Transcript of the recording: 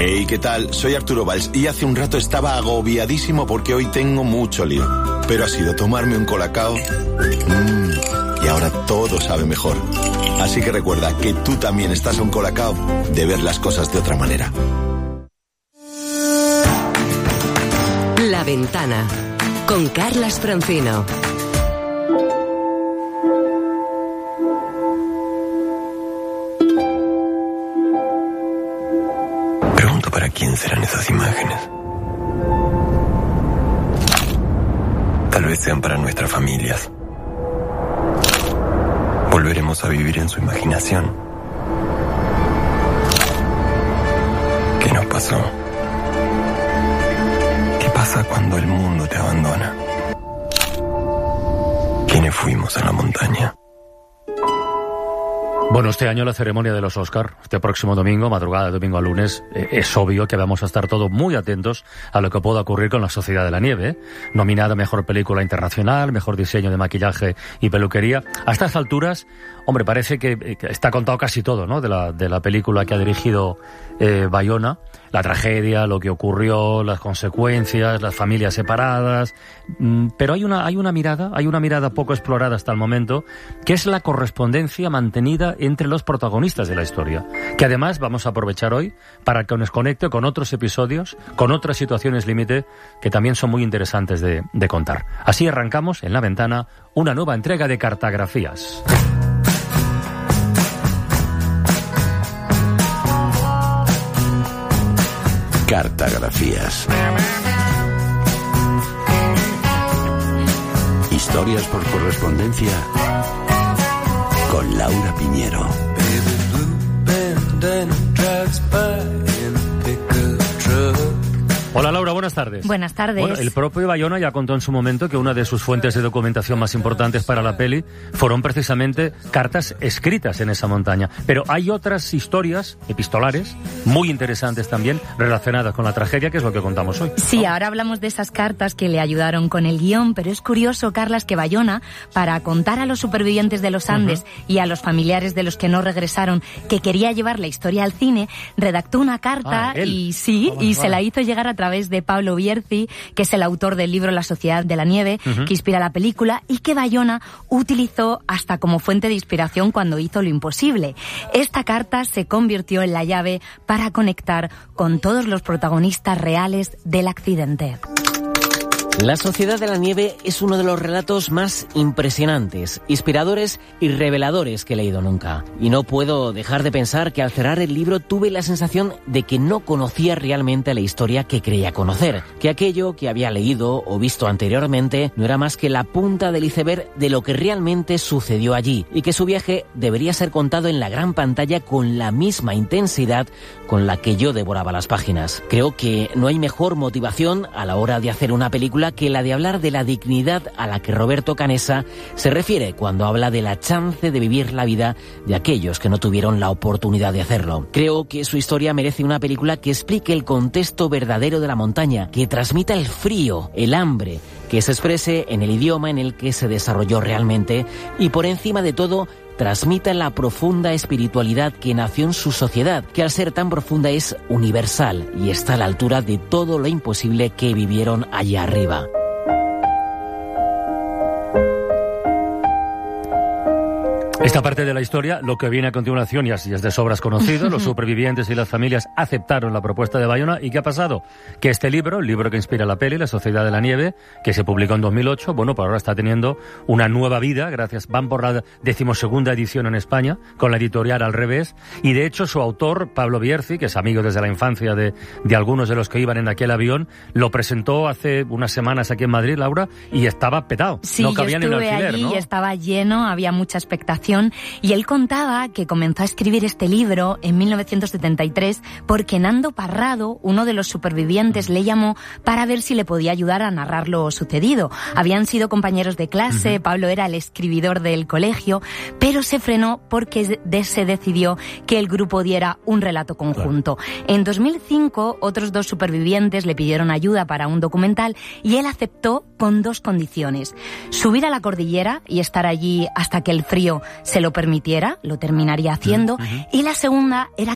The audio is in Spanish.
Hey, ¿qué tal? Soy Arturo Valls y hace un rato estaba agobiadísimo porque hoy tengo mucho lío. Pero ha sido tomarme un Colacao y ahora todo sabe mejor. Así que recuerda que tú también estás a un Colacao de ver las cosas de otra manera. La Ventana, con Carlas Francino. Pregunto para quién serán esas imágenes. Tal vez sean para nuestras familias. Volveremos a vivir en su imaginación. ¿Qué nos pasó? ¿Qué pasa cuando el mundo te abandona? ¿Quiénes fuimos a la montaña? Bueno, este año la ceremonia de los Oscar, este próximo domingo, madrugada de domingo a lunes, es obvio que vamos a estar todos muy atentos a lo que pueda ocurrir con La Sociedad de la Nieve, nominada Mejor Película Internacional, Mejor Diseño de Maquillaje y Peluquería. A estas alturas, hombre, parece que está contado casi todo, ¿no?, de la película que ha dirigido Bayona. La tragedia, lo que ocurrió, las consecuencias, las familias separadas. Pero hay una mirada poco explorada hasta el momento, que es la correspondencia mantenida entre los protagonistas de la historia. Que además vamos a aprovechar hoy para que nos conecte con otros episodios, con otras situaciones límite, que también son muy interesantes de contar. Así arrancamos en La Ventana una nueva entrega de Cartografías. Cartografías. Historias por correspondencia con Laura Piñero. Hola Laura, buenas tardes. Buenas tardes. Bueno, el propio Bayona ya contó en su momento que una de sus fuentes de documentación más importantes para la peli fueron precisamente cartas escritas en esa montaña. Pero hay otras historias epistolares muy interesantes también relacionadas con la tragedia, que es lo que contamos hoy. Sí, ahora hablamos de esas cartas que le ayudaron con el guión, pero es curioso, Carlas, que Bayona, para contar a los supervivientes de los Andes y a los familiares de los que no regresaron que quería llevar la historia al cine, redactó una carta se la hizo llegar a través de Pablo Bierzi, que es el autor del libro La Sociedad de la Nieve, que inspira la película, y que Bayona utilizó hasta como fuente de inspiración cuando hizo Lo Imposible. Esta carta se convirtió en la llave para conectar con todos los protagonistas reales del accidente. La Sociedad de la Nieve es uno de los relatos más impresionantes, inspiradores y reveladores que he leído nunca. Y no puedo dejar de pensar que al cerrar el libro tuve la sensación de que no conocía realmente la historia que creía conocer, que aquello que había leído o visto anteriormente no era más que la punta del iceberg de lo que realmente sucedió allí, y que su viaje debería ser contado en la gran pantalla con la misma intensidad con la que yo devoraba las páginas. Creo que no hay mejor motivación a la hora de hacer una película que la de hablar de la dignidad a la que Roberto Canessa se refiere cuando habla de la chance de vivir la vida de aquellos que no tuvieron la oportunidad de hacerlo. Creo que su historia merece una película que explique el contexto verdadero de la montaña, que transmita el frío, el hambre, que se exprese en el idioma en el que se desarrolló realmente y, por encima de todo, transmita la profunda espiritualidad que nació en su sociedad, que al ser tan profunda es universal y está a la altura de todo lo imposible que vivieron allá arriba. Esta parte de la historia, lo que viene a continuación, ya es de sobras conocido. Los supervivientes y las familias aceptaron la propuesta de Bayona. ¿Y qué ha pasado? Que este libro, el libro que inspira la peli, La Sociedad de la Nieve, que se publicó en 2008, bueno, por ahora está teniendo una nueva vida, van por la 12ª edición en España, con la editorial Al Revés, y de hecho su autor, Pablo Bierzi, que es amigo desde la infancia de algunos de los que iban en aquel avión, lo presentó hace unas semanas aquí en Madrid, Laura, y estaba petado. Sí, no cabía yo estuve ni un alfiler, allí, ¿no? Y estaba lleno, había mucha expectación. Y él contaba que comenzó a escribir este libro en 1973 porque Nando Parrado, uno de los supervivientes, le llamó para ver si le podía ayudar a narrar lo sucedido. Habían sido compañeros de clase, Pablo era el escribidor del colegio, pero se frenó porque se decidió que el grupo diera un relato conjunto. En 2005, otros 2 supervivientes le pidieron ayuda para un documental y él aceptó con 2 condiciones: subir a la cordillera y estar allí hasta que el frío se lo permitiera, lo terminaría haciendo, y la segunda era